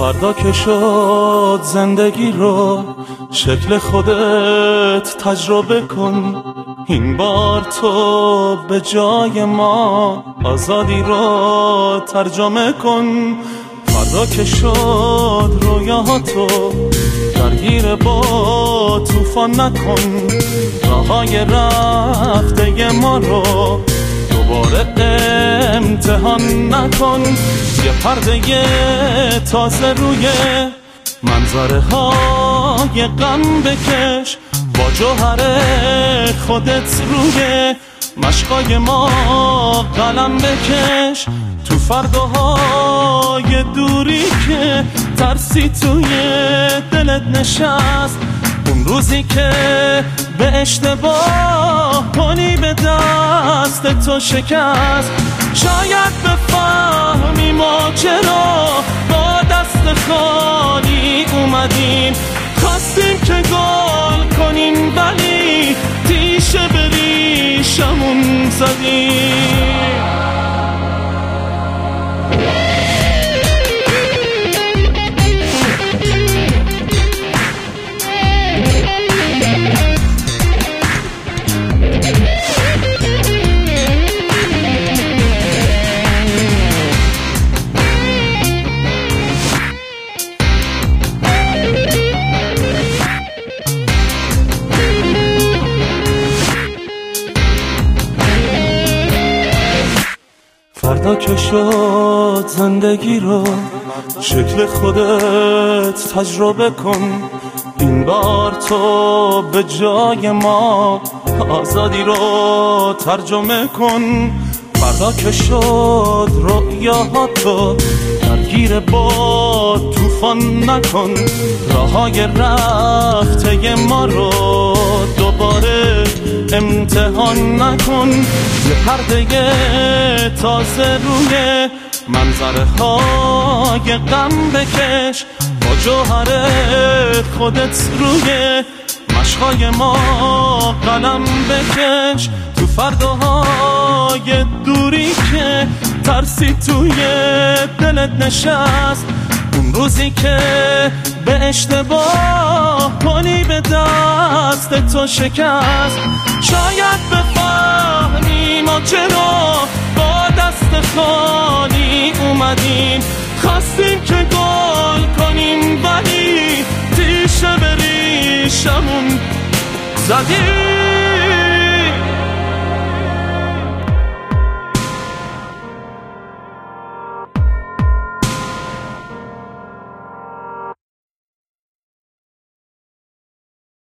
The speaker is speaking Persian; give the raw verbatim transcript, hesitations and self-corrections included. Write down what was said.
فردا که شد زندگی رو شکل خودت تجربه کن. این بار تو به جای ما آزادی رو ترجمه کن. فردا که شد رویاهاتو درگیر با طوفان نکن. راههای رفته ما رو دوباره امتحان نکن. یه پرده تازه روی منظره های غم بکش. با جوهر خودت روی مشقای ما قلم بکش. تو فرداهای دوری که ترسی توی دلت نشست، اون روزی که به اشتباه کنی به دست تو شکست، شاید بفهمی ما چرا با دست خالی اومدیم. خواستیم که گل کنیم ولی تیشه به ریشمون زدیم. فردا که شد زندگی رو شکل خودت تجربه کن. این بار تو به جای ما آزادی رو ترجمه کن. فردا که شد رویاهاتو درگیر با طوفان نکن. راههای رفته ما رو دوباره امتحان نکن. یه پرده تازه روی منظره های غم بکش. با جوهر خودت روی مشقای ما قلم بکش. تو فرداهای دوری که ترسی توی دلت نشست، اون روزی که به اشتباه کنی به دست تو شکست، شاید بفهمی ما چرا با دست خالی اومدیم. خواستیم که گل کنیم ولی تیشه به ریشمون زدیم.